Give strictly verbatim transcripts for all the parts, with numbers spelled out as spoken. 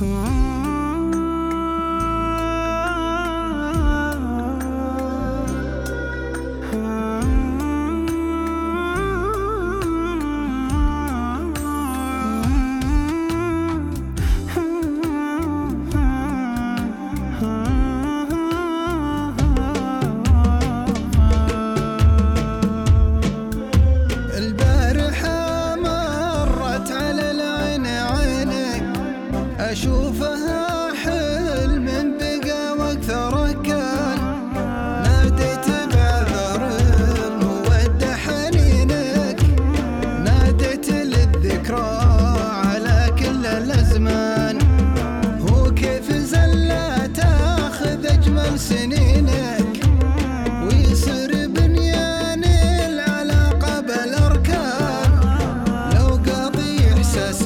أشوفها حلم بقى واكثر كان، ناديت بعذر مودة حنينك، ناديت للذكرى على كل الأزمان. هو كيف زلة تاخذ أجمل سنينك ويصير بنيان العلاقة بالأركان، لو قاضي إحساس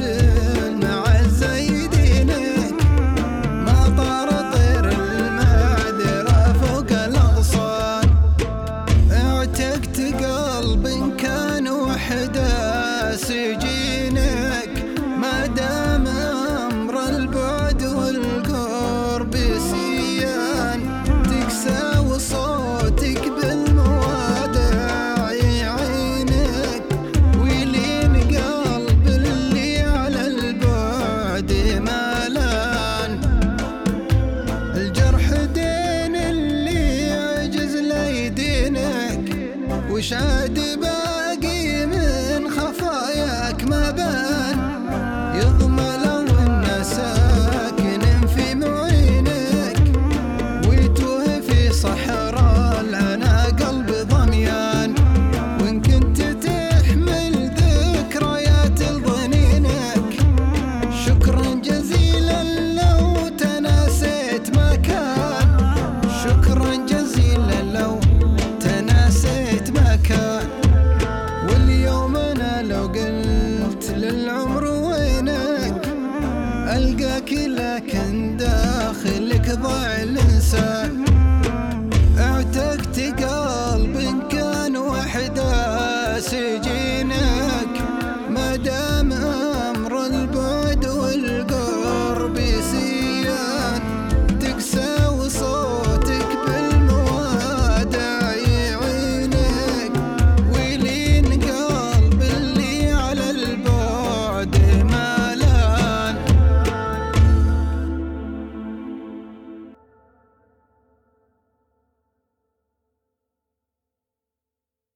سجينك، ما دام أمر البعد والقرب سيان، تكسى وصوتك بالموادع يعينك، ويلين قلب اللي على البعد مالان. الجرح دين اللي يعجز ليدينك، وشاد باقي من خفاياك ما بان، يضمى لو إنه ساكن في معينك، ويتوه في صحراء العنا قلب ضميان. وإن كنت تحمل ذكريات لضنينك، شكرا جزيلا لو تناسيت ما كان، شكرا جزيلا لو تناسيت ما كان. واليوم أنا لو قلت للعمر وينك، ألقاك